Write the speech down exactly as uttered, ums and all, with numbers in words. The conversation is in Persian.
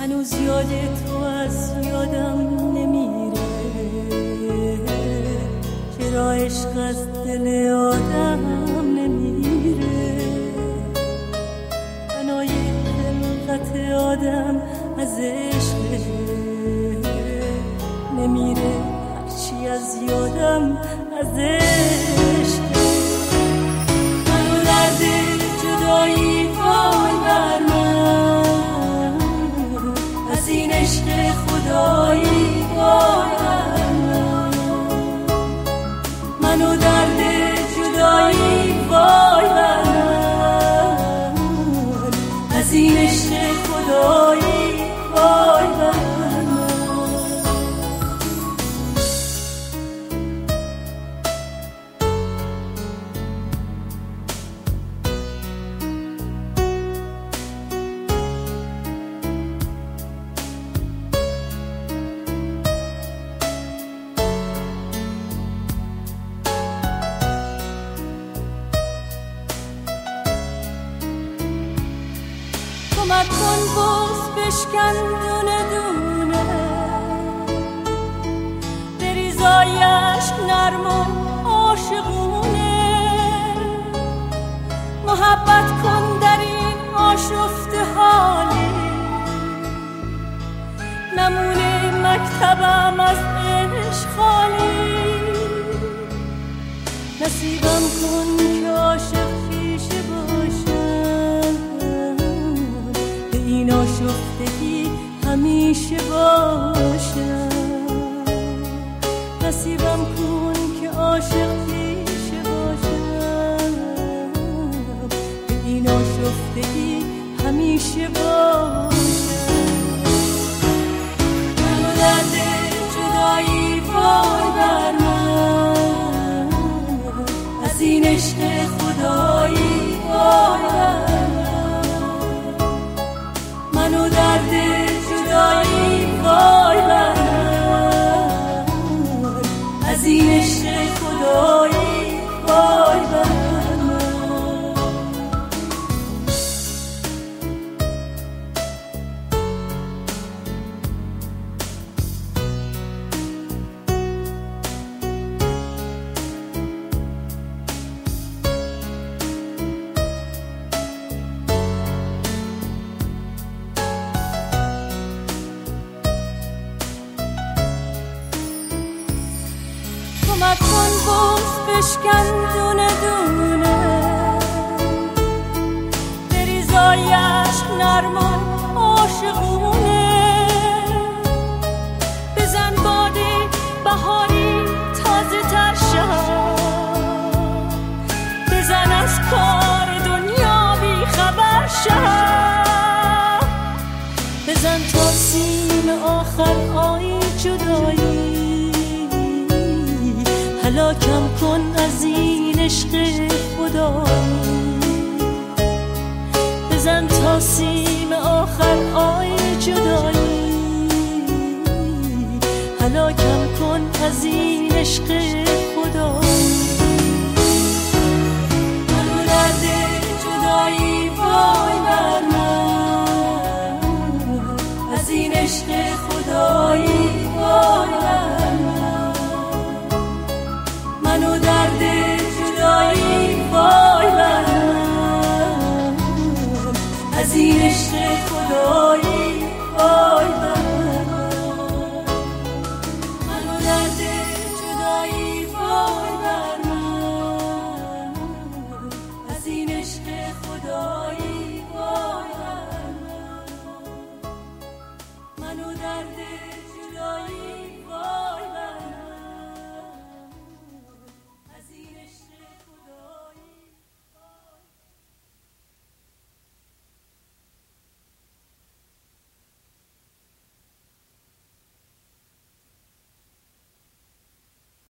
هنوز یاد تو از یادم نمیره، چرا عشق از دل آدم نمیره. بنای خلقت آدم از عشق نمیره، هرچی از یادم از عشق. منو درد جدایی وای بر من، از این عشق خدایی وای بر من. منو درد جدایی وای بر من، از این عشق خدایی وای بر من. کمک کن بغض بشکن دونه دونه، بریزای عشق نرم و عاشقونه. محبت کن در این آشفته حالی، نمونه مکتبم از عشق خالی. نصیبم کن که عاشق پیشه باشم، این آشفتگی همیشه باشم. نصیبم کن که عاشق پیشه باشم، این آشفتگی همیشه باشم. منو درد جدایی وای بر من، از این عشق خدایی وای بر من. منو درد جدایی وای بر من، از این عشق خدایی وای بر من. کمک کن بغض بشکن دونه دونه، بریزای عشق نرم و عاشقونه. بزن باده بهاری تازه تر شد، بزن از کار دنیا بی خبر شد. بزن تا سیم آخر آی جدایی، هلاکم کن از این عشق خدایی. بزن تا سیم آخر آی جدایی، هلاکم کن از این عشق خدایی. منو درد جدایی وای بر من، از این عشق خدایی وای بر من. منو درد جدایی وای بر من، از این عشق خدایی وای بر من. منو درد